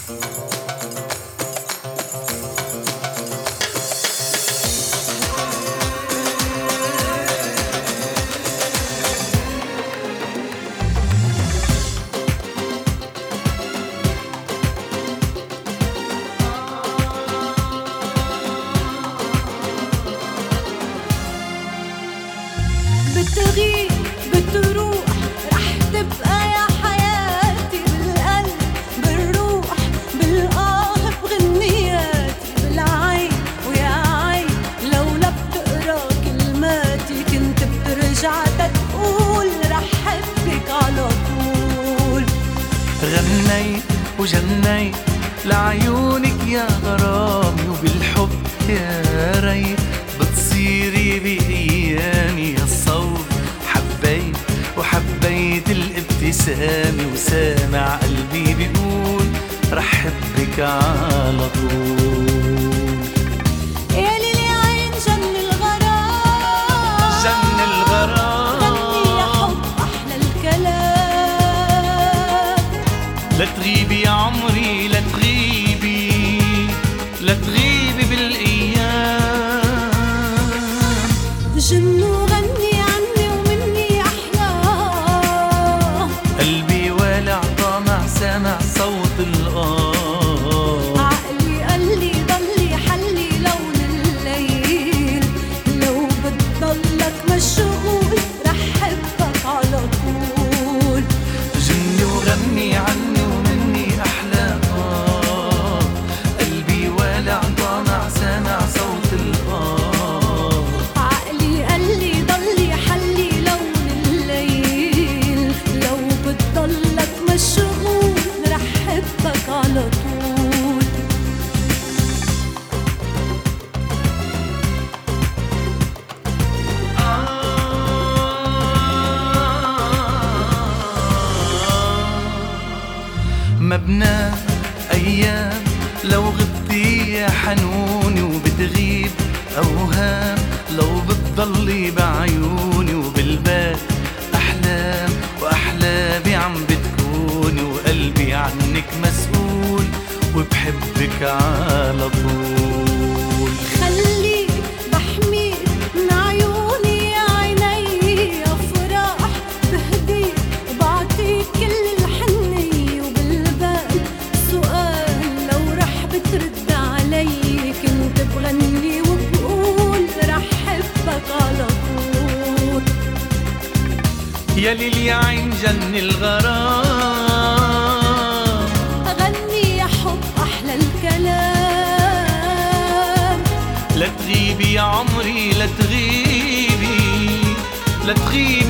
بتغيب بتروح رح تبقى يا حياتي بالقلب بالروح بالآه بغنياتي بالعين ويا عين لولا بتقرا كلماتي كنت بترجع تقول رح حبك على طول. غنيت وجنيت لعيونك يا غرامي وبالحب يا ريت بتصيري بأيامي الصوت. حبيت وحبيت الابتسامة وسامع قلبي بيقول رح حبك على طول. يا ليلي عين جن الغرام جن الغرام غني يا حب أحلى الكلام. لا تغيبي يا عمري لا تغيبي لا تغيبي بالأيام. جن وغني عني ومني أحلام. قلبي والع طامع سامع صوت الآه. عقلي قالي ضلي حلي لون الليل لو بتضلك مشغول رح حبك على طول. جني وغني عني ومني أحلى قلبي والع طامع سامع صوت الآه. عقلي قالي ضلي حلي لون الليل لو بتضلك مشغول رح حبك على طول. مبنى أيام لو غبتي يا حنوني وبتغيب أوهام لو بتضلي بعيوني وبالبال أحلام وأحلامي عم بتكوني وقلبي عنك مسؤول وبحبك على طول. خليك بحميك من عيوني يا عيني أفراح بهديك وبعطيك كل الحنية وبالبال سؤال لو رح بترد علي كنت بغني وبقول رح حبك على طول. يا ليل يا عين جن الغرام أغني يا حب أحلى الكلام. لا تغيبي يا عمري لا تغيبي لا تغيبي